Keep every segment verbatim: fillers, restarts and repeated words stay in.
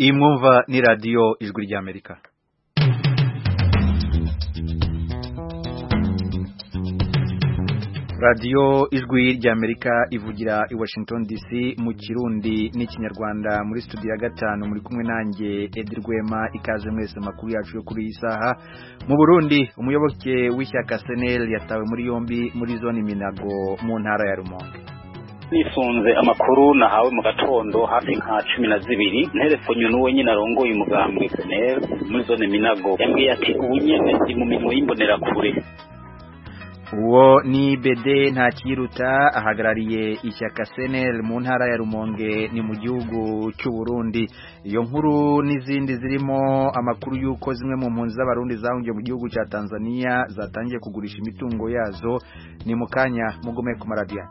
Iyi mwumva ni radio Ijwi ry'Amerika. Radio Ijwi ry'Amerika ivugira i Washington D C mu Kirundi n'ikinyarwanda muri studio ya gatanu muri kumwe nanjye Edirwema ikaze mwese makuru yacu yo kuri isaha. Mu Burundi umuyoboke w'ishyaka C N L yatawe muri yombi muri zone Minago mu ntara ya Rumonge. Nifunze amakuru nahawe mu gatondo hafi nka cumi na zibiri nterefonyo n'uwe nyine arongoye umugambwe C N L muri zone Minago yambwiye ati ubu nyene ndi mu mirimo y'imbonera kure. Uwo ni Bede Ntakiruta ahagarariye ishyaka C N L mu ntara ya Rumonge ni mu gihugu cy'u Burundi. Iyo nkuru n'izindi zirimo amakuru yuko zimwe mu mpunzi z'abarundi zahungiye mu gihugu cya Tanzania zatangiye kugurisha imitungo yazo ni mukanya mugume ku maradiyo.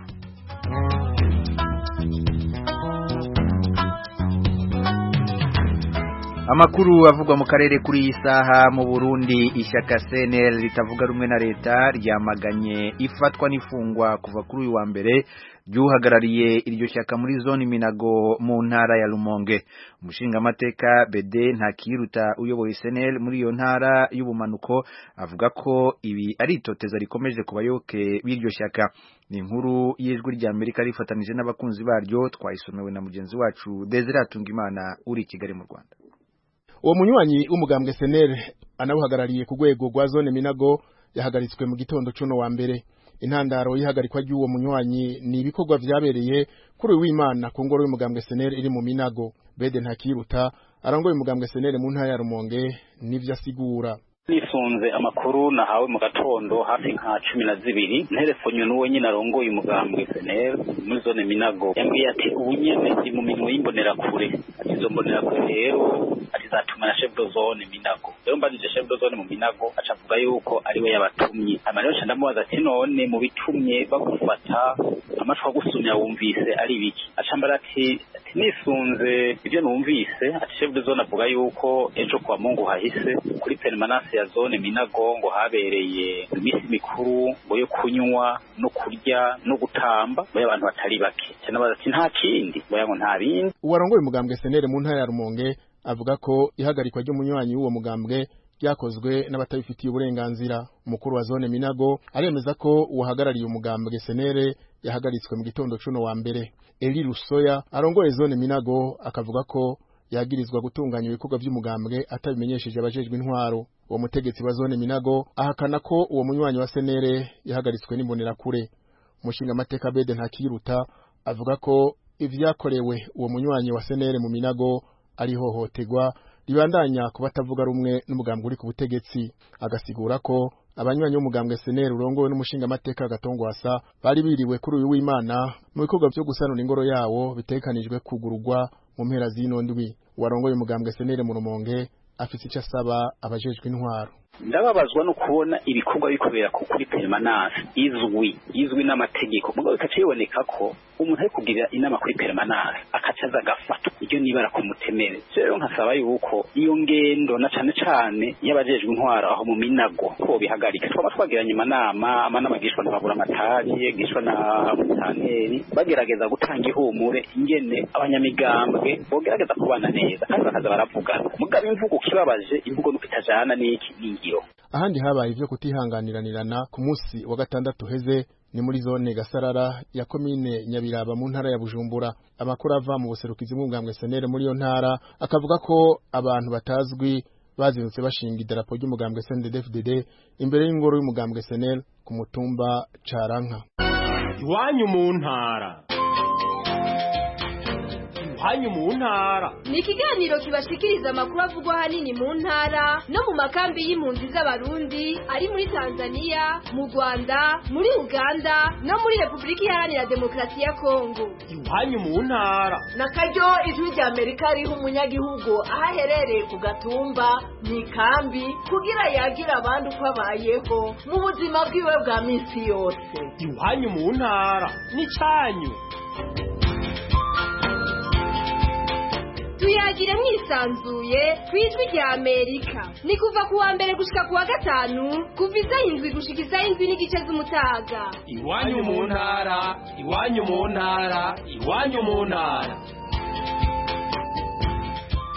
Amakuru avugwa mu karere kuri iyi saha mu Burundi ishyaka C N L ritavuga rumwe na leta ryamaganye ifatwa n'ifungwa kuva kuri uyu wa mbere ryuhagarariye iryo shyaka muri zone Minago mu ntara ya Rumonge. Umushinga amateka Bede Ntakiruta uyoboye C N L muri iyo ntara y'ubumanuko avuga ko ibi ari itoteza rikomeje kubayoke b'iryo shyaka. Ni inkuru y'Ijwi ry'Amerika rifatanije n'abakunzi baryo twayisomewe na mugenzi wacu Desire Atungimana uri Kigali mu Rwanda. Uwo munywanyi w'umugambwe C N L anawuhagarariye ku rwego rwa zone Minago yahagaritswe mu gitondo cuno wa mbere. Intandaro yihagarikwa ry'uwo munywanyi ni ibikorwa vyabereye kuri w'Imana ku ngoro y'umugambwe C N L iri mu Minago. Bede Ntakiruta arangoye umugambwe C N L mu ntara ya Rumonge nivyo asigura. Nifunze amakuru nahawe mu gatondo hafi nka cumi na zibiri nterefonyo n'uwe nyine arongoye umugambwe C N L muri zone Minago yambwiye ati ubu nyene ndi mu mirimo y'imbonera kure. Izo mbonera kure rero atizatuma na chef de zone Minago. Rero mbajije chef de zone mu Minago acavuga yuko ari we yabatumye. Amarero cha ndamubaza ati none mu bitumye bagufata amashwa gusumya wumvise ari biki. Acambara ati nisunze ibyo numvise ati chef de zone avuga yuko ejo kwa Mungu hahise kuri permanence ya zone Minago ngo habereye imisi mikuru ngo yo kunywa no kurya no gutamba bo abantu batari bake. Cyane baza ati nta kindi boya ngo nta bindi. Uwarongoye umugambwe C N L mu ntara ya Rumonge avuga ko ihagarikwa ryo munywanyi w'uwo mugambwe ryakozwe n'abatabifitiye uburenganzira. Umukuru wa zone Minago aremeza ko uhagarariye umugambwe C N L yahagaritswe mu gitondo cuno wa mbere. Eli Rusoya arongoye zone Minago akavuga ko yagirizwa gutunganya ibikorwa by'umugambwe atabimenyesheje abajejwe intwaro. Uwo mutegetsi wa zone Minago ahakana ko uwo munywanyi wa C N L yahagaritswe n'imbonera kure. Umushinga amateka Bede Ntakiruta avuga ko ivyakorewe uwo munywanyi wa C N L mu Minago ari hohotegwa ribandanya kubatavuga rumwe n'umugambwe uri ku butegetsi. Agasigura ko abanywanyi b'umugambwe C N L urongowe n'umushinga amateka Gatongwasa bari biriwe kuri uyu w'Imana mu bikorwa byo gusanura ingoro yawo bitekanijwe kugururwa mu mpera zino ndwi. Warongoye umugambwe C N L mu Rumonge afite icyo asaba abajejwe intwaro. Ndababazwa no kubona ibikorwa bikobera ku kuri permanence izwi izwi n'amategeko mugabo bikaciboneka ko umuntu ari kugira inama kuri permanence akacaza agafata iryo nibara ku mutemere. Rero nkasaba yuko iyo ngendo na cane cane y'abajejwe intwaro aho mu Minago ko bihagarika twaba twagiranye amanama amanama gishwa n'ababura amatari gishwa na mutanteri bagerageza gutanga ihumure ingene abanyamigambwe bogerageza kubana neza kandi bakaza baravugana mugabo imvugo kibabaje imvugo nukitajana n'iki n'ingiro. Ahandi habaye ivyo kutihanganiranirana ku munsi wa gatandatu heze ni muri zone Gasarara ya komine Nyabiraba mu ntara ya Bujumbura. Amakuru ava mu buserukizi bw'umugambwe C N L muri yo ntara akavuga ko abantu batazwi bazindutse bashinga idarapo ry'umugambwe C N D D F D D imbere y'ingoro y'umugambwe C N L ku mutumba Caranka. Iwanyu mu ntara Iwanyu mu ntara ni ikiganiro kibashikiriza amakuru avugwa hanini mu ntara no mu makambi y'impunzi z'abarundi ari muri Tanzania, mu Rwanda, muri Uganda no muri Republika Iharanira Demokarasi ya Kongo. Iwanyu mu ntara nakaryo Ijwi ry'Amerika riha umunyagihugu ahaherereye ku gatumba mu ikambi kugira yagira abandi uko abayeho mu buzima bwiwe bwa misi yose. Iwanyu mu ntara ni canyu. Tuyagire mwisanzuye kwijwi rya Amerika. Ni kuva kuwa mbere gushika kuwa gatanu kuva isaha indwi gushika isaha indwi n'igice z'umutaga. Iwanyu mu ntara, iwanyu mu ntara, iwanyu mu ntara.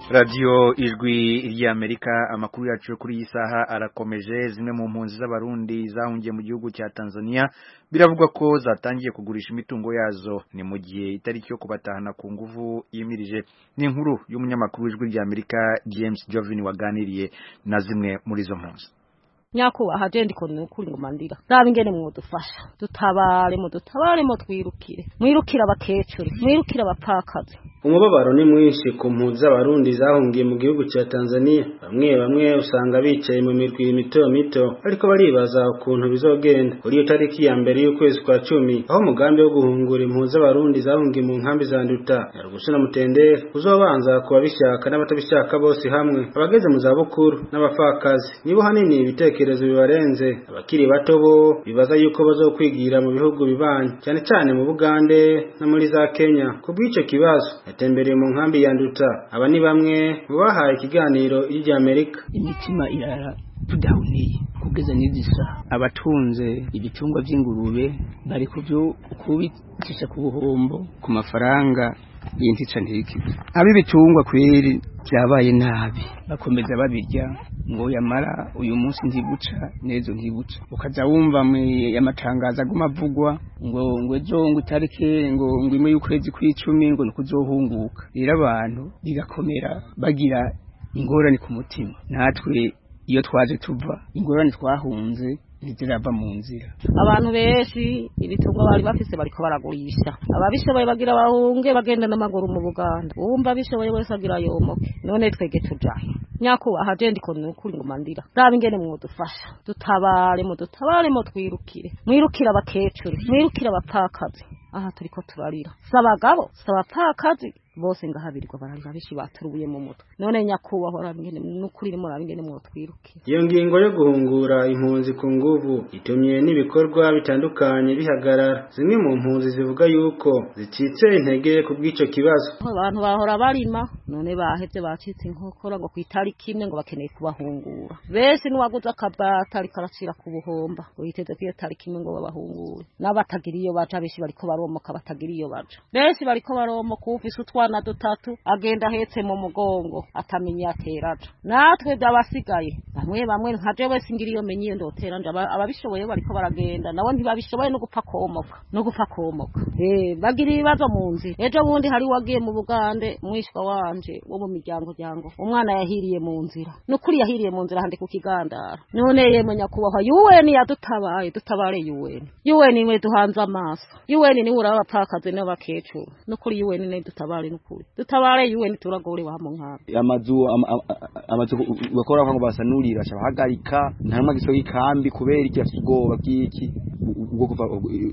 Radio ijwi ry'Amerika amakuru yacu kuri isaha arakomeje. Zimwe mu mpunzi z'abarundi zahungiye mu gihugu cya Tanzania biravugwa ko zatangiye kugurisha imitungo yazo ni mu gihe itariki yo kubatahana ku nguvu yimirije. Ni inkuru y'umunyamakuru w'ijwi ry'Amerika James Jovin waganiriye na zimwe muri zo mpunzi. Nyakuba hajendi ko nukuri ngomandira raba ingene mwodufasha dutabare mu dutabare mo twirukire mwirukira abakecuri mwirukira abapakazi. Umubabaro ni mwinshi ku mpunzi z'abarundi zahungiye mu gihugu cya Tanzania. Bamwe bamwe usanga bicaye mu mirwi mito mito ariko baribaza ukuntu bizogenda kuri iyo tariki ya mbere y'ukwezi kwa cumi, aho umugambi wo guhungura impunzi z'abarundi zahungiye mu nkambi za Nduta, Nyarugusu na Mutendere uzobanza kuba bishaka n'abatabishaka bose hamwe, abageze mu za bukuru n'abafakazi. Nibo hanini ibitekerezo bibarenze. Abakiri bato bo bibaza yuko bazokwigira mu bihugu bibanye cyane cyane mu Bugande no muri za Kenya. Kubw'ico kibazo yatembereye mu nkambi ya Nduta, aba ni bamwe mu bahaye ikiganiro y'Amerika. Imitima irara tudahuniye kugeza n'izisa abatunze ibitungwa by'ingurube bari kubyo kubicisha ku buhombo ku mafaranga y'intica ntiki. Abi bitungwa kweri byabaye nabi bakomeza babirya ngo yamara uyu munsi ntibuca nezo ntibuca, ukaza wumva amatangazo aguma avugwa ngo ngo ejo ngo itarike ngo ngo imwe y'ukwezi kw'icumi ngo nukuzohunguka. Rero abantu bigakomera bagira ingorane ku mutima. Natwe iyo twaje tuva ingorane twahunze nizirava mu nzira. Abantu benshi ibitungwa bari bafise bariko baragurisha, ababishoboye bagira bahunge bagenda n'amaguru mu Buganda, wumva bishoboye wese agira yomoke. None twege tujahe Nyakuba hajendi ko nukuri ngomandira raba ingene mwodufasha dutabare mu dutabare mo twirukire mwirukira abakecuri mwirukira abapakazi. Aha turiko turarira sabagabo sabapakazi bose ngahabirirwa bararira bishi baturubuye mu mutwe. None Nyakuba hora ingene nukuri mo raba ingene mwotwirukira. Iyo ngingo yo guhungura impunzi ku nguvu itumye n'ibikorwa bitandukanye bihagarara. Zimwe mu mpunzi zivuga yuko zicitse intege ku bw'ico kibazo. Abantu bahora barima none baheze bacitse inkokora ngo kwitari kimwe ngo bakeneye kubahungura. Bese nuwaguza akabata ari karacira ku buhomba uyiteze kwiye tari kimwe ngo babahungure. N'abatagira iyo baca bishi bariko baromoka batagira iyo baca. Bese bariko baromoka ufise utwana dutatu agenda hetse mu mugongo atamenya ateraje. Natwe byabasigaye bamwe bamwe nkaje wese ngira iyo menye ndotera nje ababishoboye bariko baragenda nawo ntibabishoboye no gupfa komoka no gupfa komoka. Eh bagira ibibazo mu nzi. Ejo bundi hari wagiye mu Bugande mwishwa wanje wo mu miryango ryango umwana yahiriye mu nzira nukuri yahiriye mu nzira hande ku kigandara. None yemwe Nyakubahwa U N yadutabaye dutabare U N U N imwe duhanze amaso U N ni uraba pakaze n'abakecuru nukuri U N ne dutabare nukuri dutabare U N turagore wa mu nkaba. Amazu amazu bakora ngo basanurira shabahagarika nta magiso y'ikambi kubera iki asugoba bw'iki ubwo kuva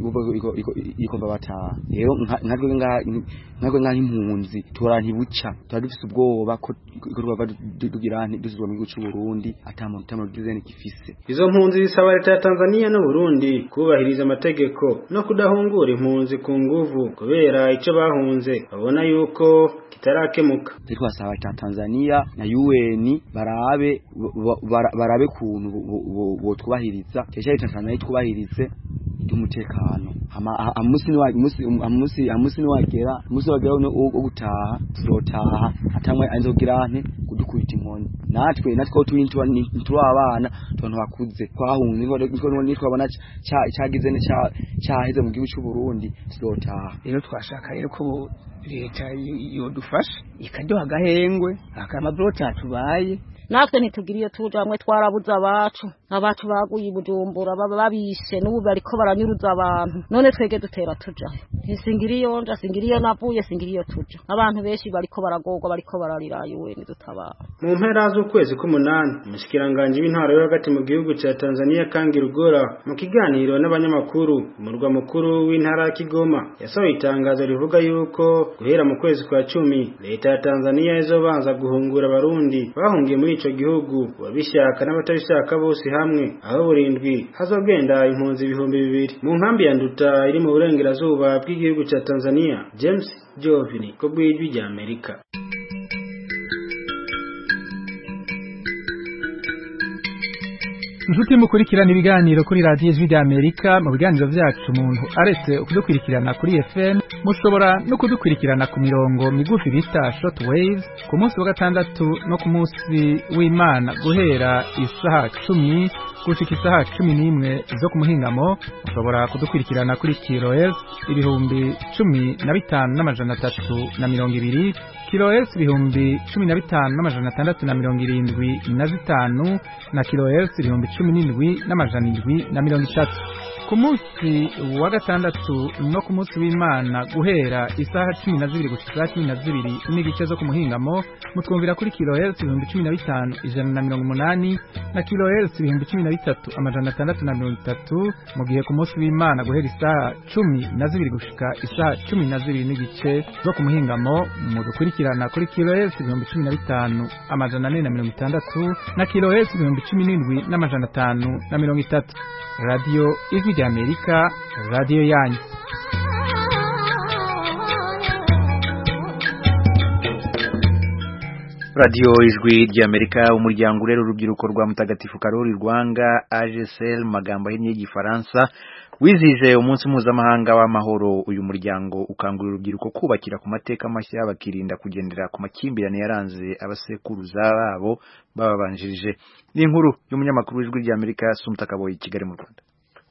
iko bata. Rero nkatwe nga nkatwe nga impunzi tora ntibuca twadufise ubwoba ko ikorwa dugira nti dusuzwa mu gihugu cy'u Burundi atamuntu tamwe dizene kifise. Izo mpunzi zisaba leta ya Tanzania no Burundi kubahiriza amategeko no kudahungura impunzi ku nguvu kubera ico bahunze babona yuko kitarakemuka. Twasaba leta ya Tanzania na U N barabe barabe kuntu bo twubahiriza cyesha leta Tanzania twubahirize umutekano. Amusi ni wa amusi amusi amusi ni wagera amusi wagera no gutaha turotaha atamwe anzogira nte kudukubita inkoni. Natwe natwe turi ntwa abana tonto bakuze twahunze ngo nitwa abana cyagize ne cyaheze mu gihugu cy'u Burundi turotaha. Rero twashaka rero ko leta yodufasha ikaduha agahengwe akamabrota tubaye. Natwe ntitugiriye tuje hamwe twarabuze abacu abacu baguye Bujumbura baba babishe n'ubu bariko baranyuruza abantu. None twege dutera tuja singiriyo nja singiriyo navuye singiriyo tuja abantu benshi bariko baragorwa bariko bararira U N dutabara. Mu mpera z'ukwezi k'umunani umushikiranganje w'intara yo hagati mu gihugu cya Tanzania Kangi Rugora mu kiganiro n'abanyamakuru umurwa mukuru w'intara Kigoma yasohoye itangazo rivuga yuko guhera mu kwezi kwa cumi leta ya Tanzania izobanza guhungura abarundi bahungiye muri ico gihugu babishaka n'abatabishaka bose hamwe aho burindwi hazogenda impunzi ibihumbi bibiri mu nkambi ya Nduta iri mu burengerazuba bw'igihugu cya Tanzania. James Jovini ko bw'ijwi rya Amerika. Inshuti mukurikirana ibiganiro kuri Radio Ijwi ry'Amerika, mu biganiro vyacu umuntu aretse kudukurikirana kuri F M, mushobora no kudukurikirana ku mirongo migufi bita short waves ku munsi wa gatandatu no ku munsi w'Imana guhera isaha cumi gushika isaha cumi n'imwe zo ku muhingamo. Mushobora kudukurikirana kuri kilohertz ibihumbi cumi na bitanu n'amajana atatu na mirongo ibiri, kilohertz ibihumbi cumi na bitanu n'amajana atandatu na mirongo irindwi na zitanu, na kilohertz ibihumbi cumi n'indwi n'amajana indwi na mirongo itatu. Ku munsi wa gatandatu no ku munsi w'Imana guhera isaha cumi na zibiri gushika isaha cumi na zibiri n'igice zo ku muhingamo, mutwumvira kuri kilohertz ibihumbi cumi na bitanu ijana na mirongo umunani, na kilohertz ibihumbi cumi na bitatu amajana atandatu na mirongo itatu, mu gihe ku munsi w'Imana guhera isaha cumi na zibiri gushika isaha cumi na zibiri n'igice zo ku muhingamo, mudukurikirana kuri kilohertz ibihumbi cumi na bitanu amajana ane na mirongo itandatu, na kilohertz ibihumbi cumi n'indwi n'amajana atanu na mirongo itatu. Radio Ijwi ry'Amerika, radio yanyu. Radio Ijwi ry'Amerika, umuryango urera urubyiruko rwa Mutagatifu Karoli Rwanga A G C L magambo ahinnye y'igifaransa wizije umunsi mpuzamahanga w'amahoro. Uyu muryango ukangurira urubyiruko kubakira ku mateka mashya bakirinda kugendera ku makimbirane yaranze abasekuruza babo bababanjirije. Ni inkuru y'umunyamakuru w'Ijwi ry'Amerika Sumta Kaboyi Kigali mu Rwanda.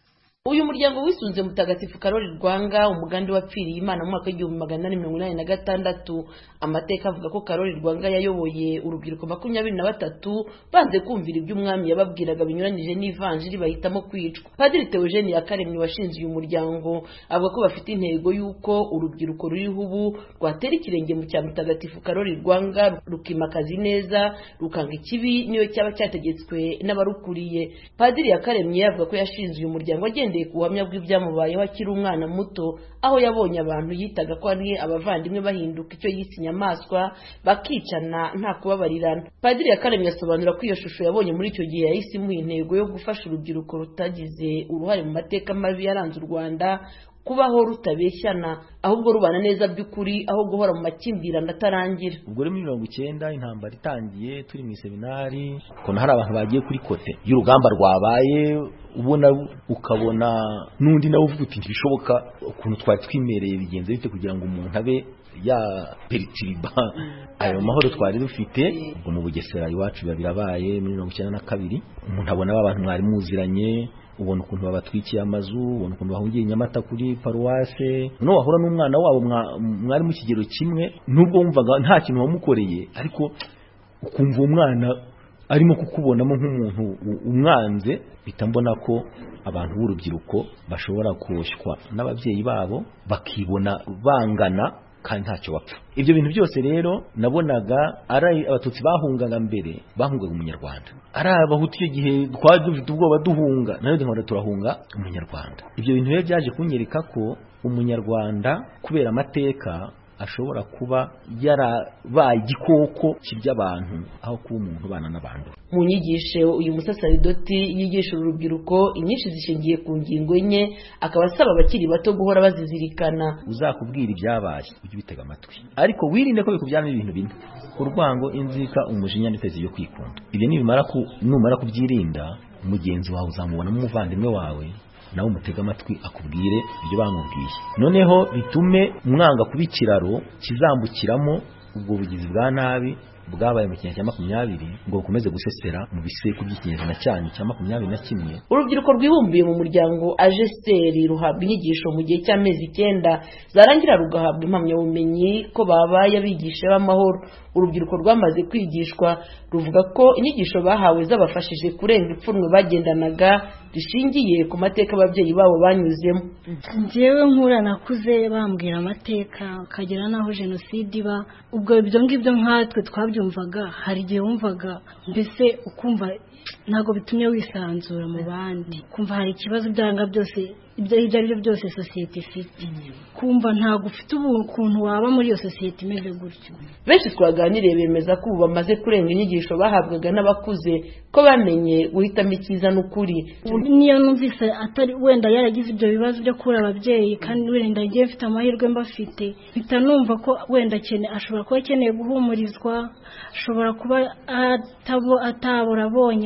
Uyu muryango wisunze Mutagatifu Karoli Rwanga umugandi wapfiriye Imana mu mwaka w'igihumbi magana inani mirongo inani na gatandatu. Amateka avuga ko Karoli Rwanga yayoboye urubyiruko makumyabiri na batatu banze kumvira ibyo umwami yababwiraga binyuranije n'ivanjiri bahitamo kwicwa. Padiri Theogene Yakaremye washinze uyu muryango avuga ko bafite intego y'uko urubyiruko ruriho ubu rwatera ikirenge mu cya Mutagatifu Karoli Rwanga rukimakaza neza, rukanga ikibi niyo cyaba cyategetswe n'abarukuriye. Padiri Yakaremye yavuga ko yashinze uyu muryango agendeye ku buhamya bw'ibyamubayeho akiri umwana muto, aho yabonye abantu yitaga ko ari abavandimwe bahinduka icyo yise inyamaswa bakicana nta kubabarirana. Padiri Yakaremye asobanura ko iyo shusho yabonye muri icyo gihe yahise imuha intego yo gufasha urubyiruko rutagize uruhare mu mateka mabi yaranze u Rwanda kubaho rutabeshyana, ahubwo rubana neza by'ukuri aho guhora mu makimbirane atarangira. Ubwo muri mirongo icyenda intambara itangiye turi mu seminari, ko hari abantu bagiye kuri kote y'urugamba rwabaye, ubona ukabona nundi nawe uvuga uti ntibishoboka ukuntu twari twimereye bigenze bite kugira ngo umuntu abe ya peritiriba ayo mahoro twari dufite. Ubwo mu Bugesera iwacu birabaye muri mirongo icyenda na kabiri, umuntu abona abantu mwari muziranye, ubona ukuntu babatwikiye amazu, ubona ukuntu bahungiye Nyamata kuri paruwase, no wahura n'umwana wabo mwari mu kigero kimwe, nubwo wumvaga nta kintu wamukoreye, ariko ukumva umwana arimo kukubonamo nk'umuntu umwanze. Bitambona ko abantu b'urubyiruko bashobora koshywa n'ababyeyi babo bakibona bangana kandi ntacyo bapfa. Ibyo bintu byose rero nabonaga ari abatutsi bahungaga mbere, bahungaga umunyarwanda, ari abahutu icyo gihe twari dufite ubwoba duhunga, nayo nkora turahunga umunyarwanda. Ibyo bintu rero byaje kunyereka ko umunyarwanda kubera amateka ashobora kuba yarabaye igikoko kirya abantu aho kuba umuntu ubana n'abantu. Mu nyigisho uyu musasaridoti yigisha urubyiruko inyinshi zishingiye ku ngingo enye, akaba asaba abakiri bato guhora bazizirikana. Uzakubwira ibyabaye ujye bitega amatwi, ariko wirinde ko bikubyaramo ibintu bine: urwango, inzika, umujinya n'itezi yo kwikunda. Ibyo nibimara ku numara kubyirinda, mugenzi wawe uzamubonamo umuvandimwe wawe, nawe umutega amatwi akubwire ibyo bamubwiye, noneho bitume mwanga kuba ikiraro kizambukiramo ubwo bugizi bwa nabi bwabaye mu kinyejana cya makumyabiri ngo bukomeze gusesera mu biseku by'ikinyejana cyanyu cya makumyabiri na kimwe. Urubyiruko rwibumbiye mu muryango A G C L ruhabwa inyigisho mu gihe cy'amezi icyenda, zarangira rugahabwa impamyabumenyi ko babaye abigisha b'amahoro. Urubyiruko rwamaze kwigishwa ruvuga ko inyigisho bahawe zabafashije kurenga ipfunwe bagendanaga rishingiye ku mateka ababyeyi babo banyuzemo. Njyewe nkura nakuze bambwira amateka kagera naho jenoside iba, ubwo ibyo ngibyo nkatwe twabyumvaga, hari igihe wumvaga mbese ukumva ntago bitumye wisanzura mu bandi, kumva hari ikibazo byanga byose ibyo ibyo ari byo byose sosiyete ifite, kumva ntago ufite ukuntu waba muri iyo sosiyete imeze gutyo. Benshi twaganiriye bemeza ko ubu bamaze kurenga inyigisho bahabwaga n'abakuze, ko bamenye guhitamo icyiza n'ukuri. Niyo numvise atari wenda yaragize ibyo bibazo byo kura ababyeyi, kandi wenda ngiye mfite amahirwe mbafite, mpita numva ko wenda cyane ashobora kuba akeneye guhumurizwa, ashobora kuba atabo atabura abonye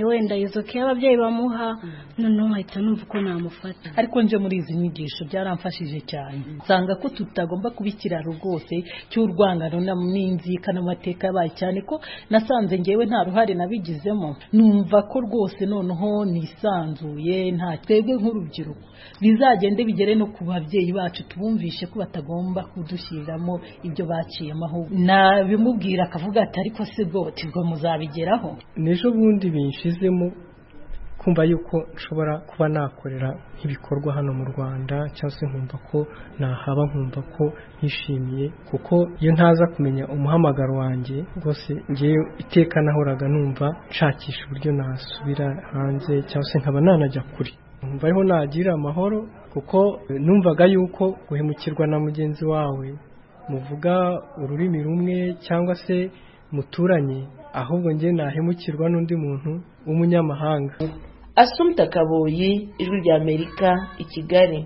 wenda izo ke ababyeyi bamuha noneho nkahita numva uko namufata. Ariko nje muri izi nyigisho byaramfashije cyane, nsanga ko tutagomba kuba ikiraro rwose cy'urwangano n'inzika n'amateka yabaye, cyane ko nasanze ngewe nta ruhare nabigizemo. Numva ko rwose noneho nisanzuye, nta twebwe nk'urubyiruko bizagende bigere no ku babyeyi bacu tubumvishe ko batagomba kudushyiriramo ibyo baciyemo, aho nabimubwira akavuga ati ariko se bwo tibwo muzabigeraho. Nejo bundi binshizemo kumva yuko nshobora kuba nakorera ibikorwa hano mu Rwanda, cyangwa se nkumva ko nahaba, nkumva ko nishimiye, kuko iyo ntaza kumenya umuhamagaro wanjye rwose ngewe iteka nahoraga numva nshakisha uburyo nasubira hanze, cyangwa se nkaba nanajya kuri numva ariho nagira amahoro, kuko numvaga yuko guhemukirwa na mugenzi wawe muvuga ururimi rumwe cyangwa se muturanye, ahubwo nge nahemukirwa n'undi muntu w'umunyamahanga. Assumpta Kaboyi, Ijwi rya Amerika, i Kigali.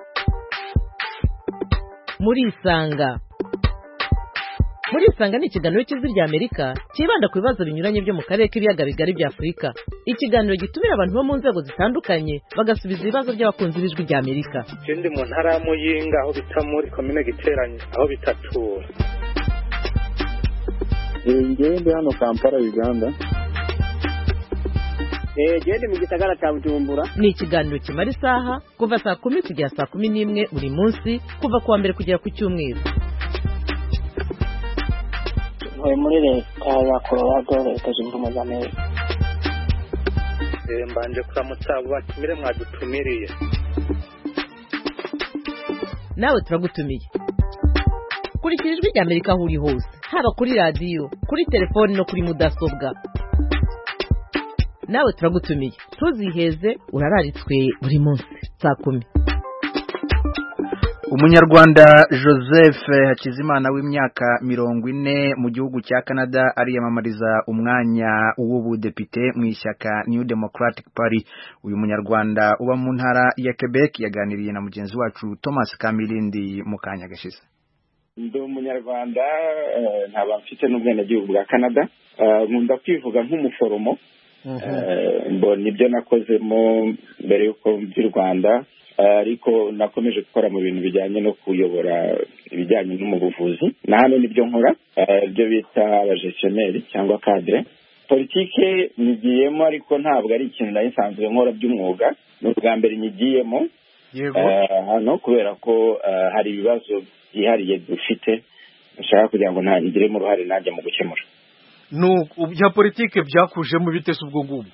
Muri Isanga. Muri Isanga ni ikiganiro cy'Ijwi rya Amerika kibanda ku bibazo binyuranye byo mu karere k'ibiyaga bigari bya Afurika. Ikiganiro gitumira abantu bo mu nzego zitandukanye bagasubiza ibibazo by'abakunzi b'Ijwi rya Amerika. Ndi mu ntara ya Muyinga, aho bita muri komine Giteranye, aho bitatura. Ngende hano Kampala, Uganda. Eh, gende mu gisagara cya Bujumbura. Ni ikiganiro kimara isaha kuva saa kumi kugera saa kumi n'imwe buri munsi, kuva kuwa mbere kugera ku cyumweru. Ntuye muri leta ya Colorado, leta zunze ubumwe za Amerika. Eh, mbanje kuramutsa abo batumire mwadutumiriye. Nawe turagutumiye. Kurikira Ijwi rya Amerika aho uri hose, haba kuri radiyo, kuri telefoni no kuri mudasobwa. Nawe turagutumiye, tuziheze urararitswe buri munsi saa kumi. Umunyarwanda Joseph Hakizimana w'imyaka mirongo ine mu gihugu cya Canada ariyamamariza umwanya w'ubudepite mu ishyaka New Democratic Party. Uyu munyarwanda uba mu ntara ya Quebec yaganiriye na mugenzi wacu Thomas Kamilindi mu kanya gashize. Ndi umunyarwanda, nkaba mfite n'ubwenegihugu bwa Canada, nkunda kwivuga nk'umuforomo. Mbo nibyo nakozemo mbere yuko mby'u Rwanda, ariko nakomeje gukora mu bintu bijyanye no kuyobora ibijyanye no mu buvuzi, na hano nibyo nkora, ibyo bita abagestionnaire cyangwa cadre. Politike nigiyemo ariko ntabwo ari ikintu nari nsanzwe nkora by'umwuga, n'ubwa mbere nigiyemo hano kubera ko hari ibibazo byihariye dufite nshaka kugira ngo ntangiremo uruhare nanjye mu gukemura. No, bya politike byakujemo bitese ubwo ngubwo.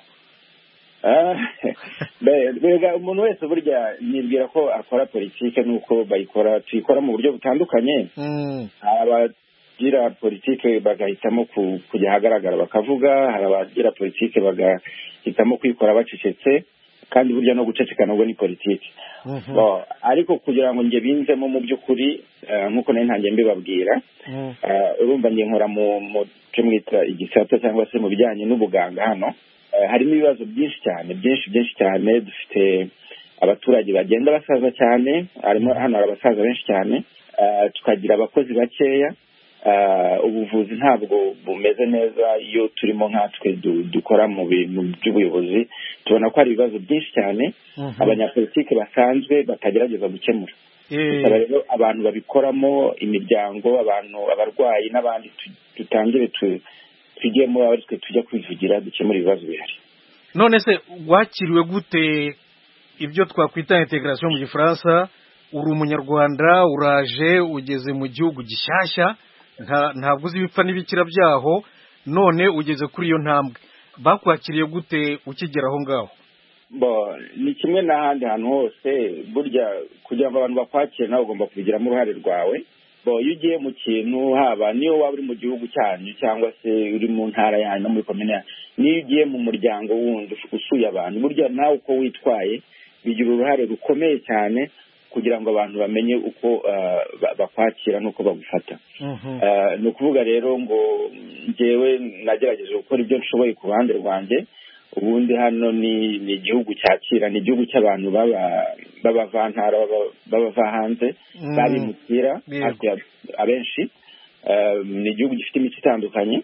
Bega umuntu wese burya nibwira ko akora politike nuko bayikora, tuyikora mu buryo butandukanye. Abagira politike bagahitamo kujya hagaragara bakavuga, hari abagira politike bagahitamo kwikora bacecetse, kandi burya no guceceka nubwo ni politike. Ariko kugira ngo nge binzemo mu by'ukuri nkuko nari ntangiye mbibabwira, urumva nge nkora mu cyo mwita igisata cyangwa se mu bijyanye n'ubuganga hano. Harimo ibibazo byinshi cyane byinshi byinshi cyane, dufite abaturage bagenda basaza cyane, harimo hano hari abasaza benshi cyane, tukagira abakozi bakeya, ubuvuzi ntabwo bumeze neza. Iyo turimo nkatwe dukora mu bintu by'ubuyobozi tubona ko hari ibibazo byinshi cyane abanyapolitike basanzwe batagerageza gukemura. Bisaba rero abantu babikoramo, imiryango, abantu, abarwayi n'abandi, tutangire tugiyemo abaritwe tujya kwivugira dukemura ibibazo bihari. None se wakiriwe gute ibyo twakwita integration mu Gifaransa? Uri umunyarwanda, uraje ugeze mu gihugu gishyashya, ntabwo uzi ibipfa n'ibikira byaho, none ugeze kuri iyo ntambwe. Bakwakiriye gute ukigera aho ngaho? Bo ni kimwe n'ahandi hantu hose, burya kugira ngo abantu bakwakire nawe ugomba kubigiramo uruhare rwawe. Bo iyo ugiye mu kintu, haba niyo waba uri mu gihugu cyanyu cyangwa se uri mu ntara yanyu no muri komine, niyo ugiye mu muryango wundi usuye abantu, burya nawe uko witwaye bigira uruhare rukomeye cyane kugira ngo abantu bamenye uko bakwakira n'uko bagufata. Ni ukuvuga rero ngo njyewe nagerageje gukora ibyo nshoboye ku ruhande rwanjye. Ubundi hano ni ni igihugu cyakira, ni igihugu cy'abantu b'abavantara b'abava hanze babimukira abenshi. Ni igihugu gifite imico itandukanye,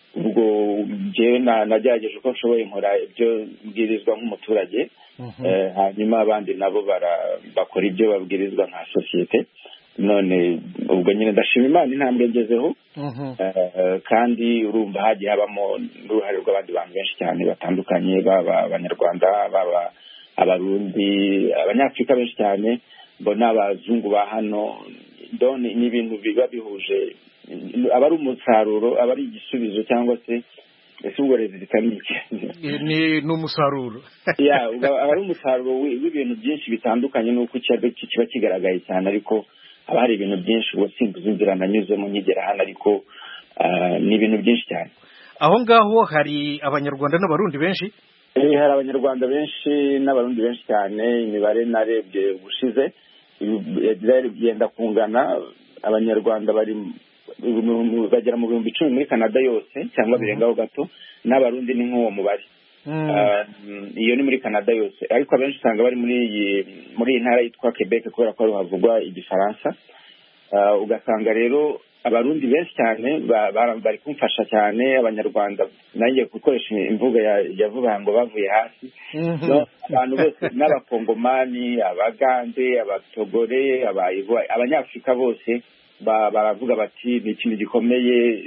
ubwo jewe nagerageje uko nshoboye nkora ibyo mbwirizwa nk'umuturage hanyuma abandi nabo bakora ibyo babwirizwa nka sosiyete. None ubwo nyine ndashima Imana intambwe ngezeho kandi urumva hagiye habamo n'uruhare rw'abandi bantu benshi cyane batandukanye, baba abanyarwanda, baba abarundi, abanyafurika benshi cyane, mbona abazungu ba hano. Done ni ibintu biba bihuje, aba ari umusaruro, aba ari igisubizo cyangwa se ese ubwo rezilita ni iki? Ni n'umusaruro ya aba ari umusaruro w'ibintu byinshi bitandukanye, n'uko kiba kigaragaye cyane, ariko haba hari ibintu byinshi uwo simbuza inzira nanyuzemo nkigera hano, ariko ni ibintu byinshi cyane. Aho ngaho hari abanyarwanda n'abarundi benshi? hari abanyarwanda benshi n'abarundi benshi cyane. Imibare narebye ubushize yenda kungana, abanyarwanda bari bagera mu bihumbi icumi muri Canada yose cyangwa birengaho gato, n'abarundi ni nk'uwo mubare. Iyo ni muri Canada yose, ariko abenshi usanga bari muri iyi muri iyi ntara yitwa Quebec kubera ko havugwa igifaransa. Ugasanga rero abarundi benshi cyane bari kumfasha cyane. Abanyarwanda nanjye gukoresha imvugo yavuga ngo bavuye hasi, abantu bose n'abakongomani, abagande, abatogore, abanyafurika bose baravuga bati ni ikintu gikomeye,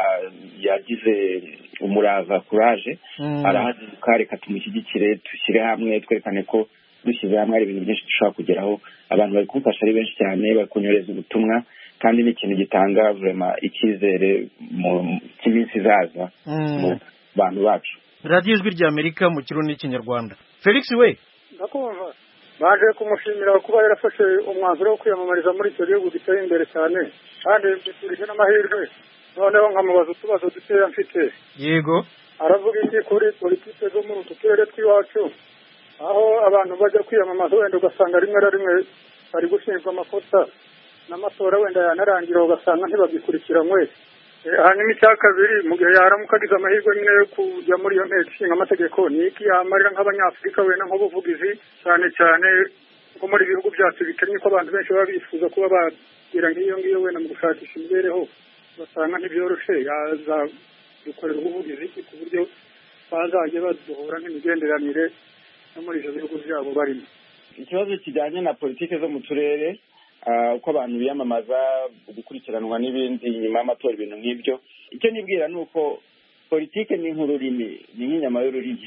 yagize umurava, courage, arahaguruka, reka tumushyigikire, dushyire hamwe, twerekane ko dushyize hamwe hari ibintu byinshi dushobora kugeraho. Abantu bari kumfasha ari benshi cyane, bari kunyoreza ubutumwa, kandi ni ikintu gitanga vraiment icyizere mu cy'iminsi izaza mu bantu bacu. Radio Ijwi rya Amerika mu Kirundi n'Ikinyarwanda. Felix we ndakumva, baje kumushimira kuba yarafashe umwanzuro wo kwiyamamariza muri icyo gihugu giteye imbere cyane, kandi biturije n'amahirwe. Noneho nkamubaza utubazo dukeya mfite. Yego. Aravuga iki kuri politike zo muri utu turere tw'iwacu, aho abantu bajya kwiyamamaza wenda ugasanga rimwe na rimwe bari gushinjwa amakosa, n'amatora wenda yanarangira ugasanga ntibagikurikiranwe. Hanyuma icya kabiri, mu gihe yaramuka agize amahirwe nyine yo kujya muri iyo nteko ishinga amategeko, ni iki yamarira nk'abanyafurika wenda nk'ubuvugizi, cyane cyane nko muri ibihugu byacu bikennye ko abantu benshi baba bifuza kuba bagira nk'iyo ngiyo wenda mu gushakisha imibereho, basanga ntibyoroshe. Yaza dukorera ubuvugizi ku buryo bazajya baduhura nk'imigenderanire no muri ibyo bihugu byabo barimo. Ikibazo kijyanye na politike zo mu turere, uko abantu biyamamaza, gukurikiranwa n'ibindi nyuma y'amatora, ibintu nk'ibyo, icyo nibwira ni uko politike ni nk'ururimi, ni nk'inyama y'ururimi.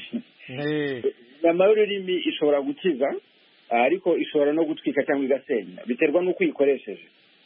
Inyama y'ururimi ishobora gukiza, ariko ishobora no gutwika cyangwa igasenya, biterwa n'uko uyikoresheje.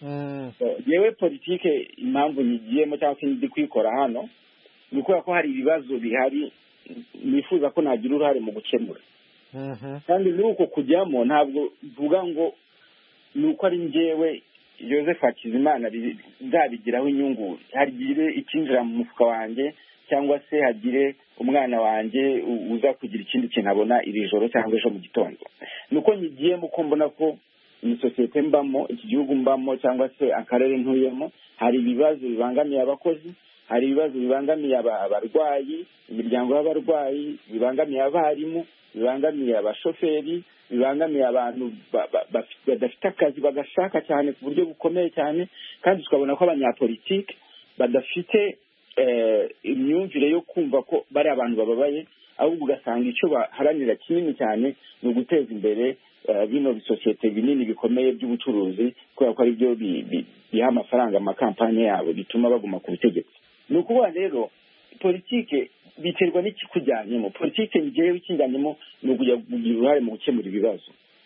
Yewe politike impamvu nyigiyemo cyangwa se ndi kwikora hano, ni ukubera ko hari ibibazo bihari nifuza ko nagira uruhare mu gukemura. Kandi muri uko kujyamo ntabwo mvuga ngo ni uko ari njyewe Joseph Hakizimana nzabigiraho inyungu, hagire ikinjira mu mufuka wanjye cyangwa se hagire umwana wanjye uza kugira ikindi kintu abona iri joro cyangwa ejo mu gitondo. Nuko nyigiyemo ko mbona ko iyi sosiyete mbamo, iki gihugu mbamo cyangwa se akarere ntuyemo, hari ibibazo bibangamiye abakozi, hari ibibazo bibangamiye abarwayi, imiryango y'abarwayi, bibangamiye abarimu, bibangamiye abashoferi, bibangamiye abantu badafite akazi bagashaka cyane ku buryo bukomeye cyane, kandi tukabona ko abanyapolitike badafite imyumvire yo kumva ko bari abantu bababaye, ahubwo ugasanga icyo baharanira kinini cyane ni uguteza imbere bino bisosiyete binini bikomeye by'ubucuruzi, kubera ko ari byo biha amafaranga amakampani yabo bituma baguma ku butegetsi. Ni ukuvuga rero politike biterwa n'ikikujyanyemo. Politike njyewe ikijyanyemo ni ukujya kugira uruhare mu gukemura ibibazo.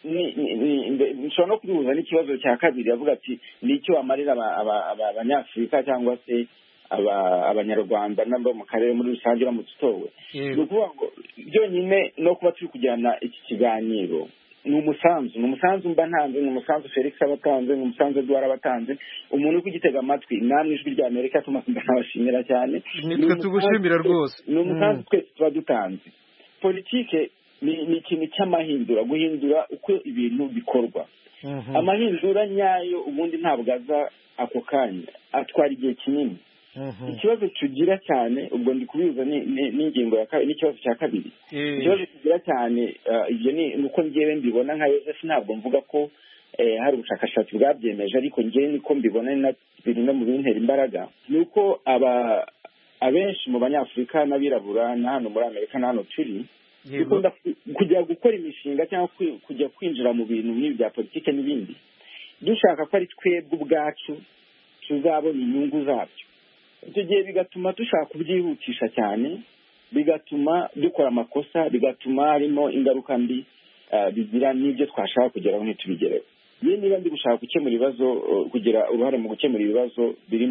Nshobora no kubihuza n'ikibazo cya kabiri, avuga ati ni icyo wamarira abanyafurika cyangwa se abanyarwanda n'abo mu karere muri rusange uramutse utowe. Ni ukuvuga ngo byonyine no kuba turi kujyana iki kiganiro ni umusanzu, ni umusanzu mba ntanze, ni umusanzu Felix abatanze, ni umusanzu Edouard abatanze, umuntu uri kugitega amatwi namwe Ijwi rya Amerika tuma ndabashimira cyane. Nitwe tugushimira rwose. Ni umusanzu twese tuba dutanze. Politike ni ikintu cy'amahindura, guhindura uko ibintu bikorwa. Amahindura nyayo ubundi ntabwo aza ako kanya, atwara igihe kinini. Ikibazo tugira cyane, ubwo ndi kubihuza n'ingingo ya kabiri n'ikibazo cya kabiri. Ikibazo tugira cyane, ibyo ni uko njyewe mbibona nka Joseph, ntabwo mvuga ko hari ubushakashatsi bwabyemeje, ariko njyewe niko mbibona biri no mu bintera imbaraga, ni uko abenshi mu banyafurika n'abirabura na hano muri Amerika na hano turi dukunda kujya gukora imishinga cyangwa kujya kwinjira mu bintu nk'ibi bya politike n'ibindi dushaka ko ari twebwe ubwacu tuzabona inyungu zabyo. Icyo gihe bigatuma dushaka kubyihutisha cyane, bigatuma dukora amakosa, bigatuma harimo ingaruka mbi bigira n'ibyo twashaka kugeraho ntitubigereho. Yewe niba ndi gushaka gukemura ibibazo, kugira uruhare mu gukemura ibibazo biri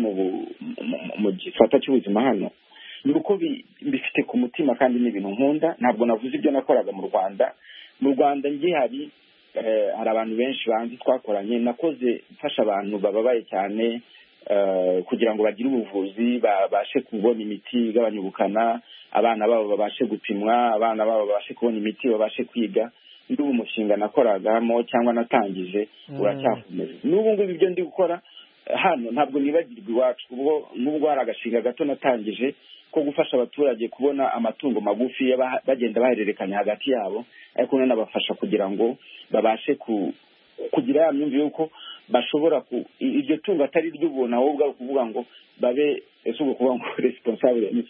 mu gifata cy'ubuzima hano, ni uko bifite ku mutima kandi n'ibintu nkunda. Ntabwo navuze ibyo nakoraga mu Rwanda. Mu Rwanda ngihari hari abantu benshi banzi twakoranye, nakoze mfasha abantu bababaye cyane kugira ngo bagire ubuvuzi, babashe kubona imiti igabanya ubukana, abana babo babashe gupimwa, abana babo babashe kubona imiti, babashe kwiga. Ndi umushinga nakoragamo cyangwa natangije uracyakomeza. N'ubu ngubu ibyo ndi gukora hano ntabwo nibagirwa iwacu, ubwo nubwo hari agashinga gato natangije ko gufasha abaturage kubona amatungo magufi bagenda bahererekanya hagati yabo, ariko nanabafasha kugira ngo babashe kugira ya myumvire yuko bashobora ku iryo tungo atari ry'ubuntu, ahubwo kuvuga ngo babe ese uko kuvuga ngo responsable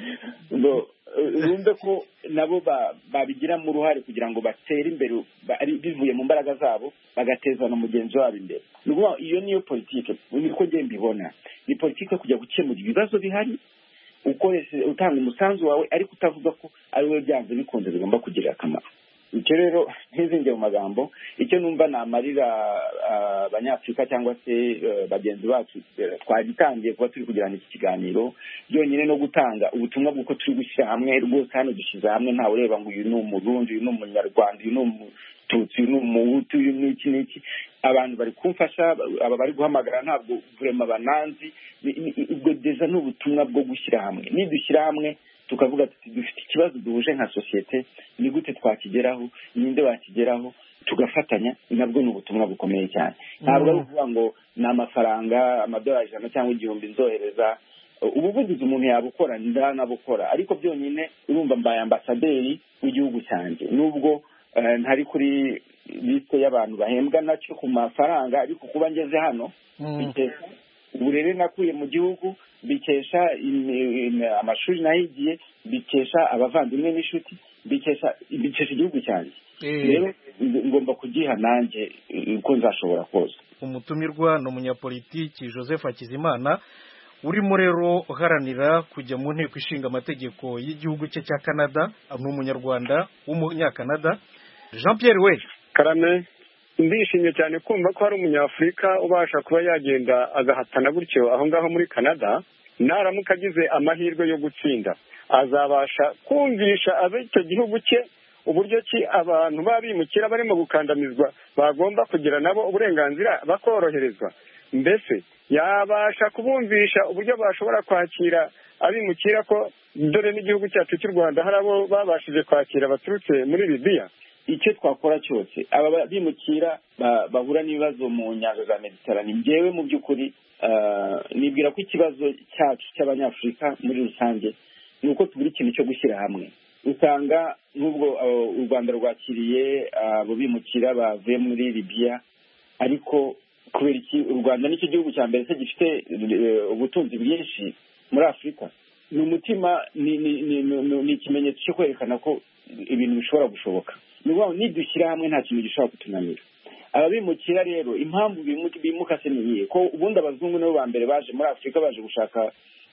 ngo urumve ko nabo babigiramo uruhare kugira ngo batere imbere bivuye mu mbaraga zabo, bagateza na mugenzi wabo imbere. Nuko iyo niyo politike, niko ngiye mbibona. Ni politike kujya gukemura ibibazo bihari, ukoreshe utanga umusanzu wawe, ariko utavuga ko ari we byanze bikunze bigomba kugira akamaro. Icyo rero ntizinge mu magambo, icyo numva namarira abanyafurika cyangwa se bagenzi bacu twagitangiye kuba turi kugirana iki kiganiro, byonyine no gutanga ubutumwa bw'uko turi gushyira hamwe. Rwose hano dushyize hamwe, ntawe ureba ngo uyu ni umurundi, uyu ni umunyarwanda, uyu ni umututsi, uyu ni umuhutu, uyu ni iki n'iki. Abantu bari kumfasha, aba bari guhamagara ntabwo vrema bananzi. Ubwo deja ni ubutumwa bwo gushyira hamwe. Nidushyira hamwe tukavuga tuti dufite ikibazo duhuje nka sosiyete, ni gute twakigeraho, ninde wakigeraho, tugafatanya, nabwo ni ubutumwa bukomeye cyane. Ntabwo ari ukuvuga ngo ni amafaranga amadolari ijana cyangwa igihumbi nzohereza. Ubuvugizi umuntu yabukora, ndanabukora, ariko byonyine urumva mbaye ambasaderi w'igihugu cyanjye, nubwo ntari kuri liste y'abantu bahembwa nacyo ku mafaranga, ariko kuba ngeze hano bikesha uburere nakuye mu gihugu, bikesha amashuri nahigiye, bikesha abavandimwe n'inshuti, bikesha bikesha igihugu cyanjye. Rero ngomba kugiha nanjye uko nzashobora kose. Umutumirwa ni umunyapolitiki Joseph Hakizimana, urimo rero uharanira kujya mu nteko ishinga amategeko y'igihugu cye cya Canada. Ni umunyarwanda w'umunyakanada. Jean Pierre we Karame, ndishimye cyane kumva ko hari umunyafurika ubasha kuba yagenda agahatana gutyo aho ngaho muri Canada. Naramuka agize amahirwe yo gutsinda, azabasha kumvisha ab'icyo gihugu cye uburyo ki abantu babimukira barimo gukandamizwa bagomba kugira nabo uburenganzira bakoroherezwa. Mbese yabasha kubumvisha uburyo bashobora kwakira abimukira, ko dore n'igihugu cyacu cy'u Rwanda hari abo babashije kwakira baturutse muri Libya. Icyo twakora cyose aba bimukira bahura n'ibibazo mu nyanja za Mediterane. Njyewe mu by'ukuri nibwira ko ikibazo cyacu cy'abanyafurika muri rusange ni uko tubura ikintu cyo gushyira hamwe. Usanga n'ubwo u Rwanda rwakiriye abo bimukira bavuye muri Libya, ariko kubera iki u Rwanda nicyo gihugu cya mbere se gifite ubutunzi bwinshi muri Afurika? Ni umutima, ni ikimenyetso cyo kwerekana ko ibintu bishobora gushoboka. Niba nidushyira hamwe nta kintu gishobora kutunanira. Ababimukira rero impamvu bimuka se niye ko ubundi abazungu nibo ba mbere baje muri Afurika, baje gushaka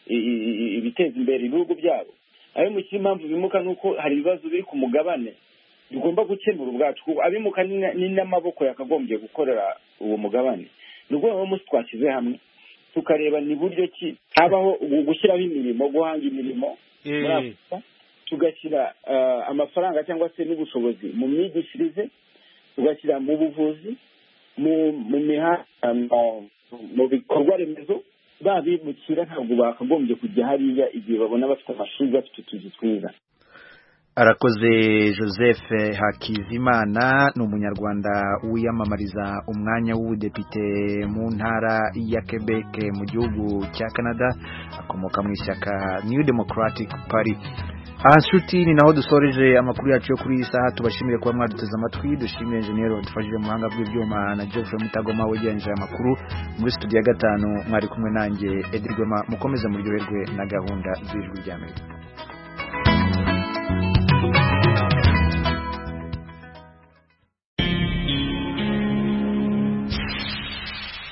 ibiteza imbere ibihugu byabo. Abimukira impamvu bimuka nuko hari ibibazo biri ku mugabane tugomba gukemura ubwacu. Abimuka ni n'amaboko yakagombye gukorera uwo mugabane. Nubwo aho musi twashyize hamwe tukareba ni buryo ki habaho gushyiraho imirimo, guhanga imirimo muri Afurika, tugashyira amafaranga cyangwa se n'ubushobozi mu myigishirize, tugashyira mu buvuzi, mu mihanda, mu bikorwa remezo. Babimukira ntabwo bakagombye kujya hariya igihe babona bafite amashuri, bafite utuzi twiza. Arakoze Joseph Hakizimana ni umunyarwanda wiyamamariza umwanya w'ubudepite mu ntara ya Quebec mu gihugu cya Canada, akomoka mu ishyaka New Democratic Party. Aha nshuti ni naho dusoreje amakuru yacu yo kuri iyi saha. Tubashimire kuba mwaduteze amatwi, dushimire engineer wadufashije mu buhanga bw'ibyuma na Geoffrey Mutagoma wegereje amakuru muri studio ya gatanu. Mwari kumwe nanjye Edirwema, mukomeze muryoherwe na gahunda z'Ijwi ry'Amerika.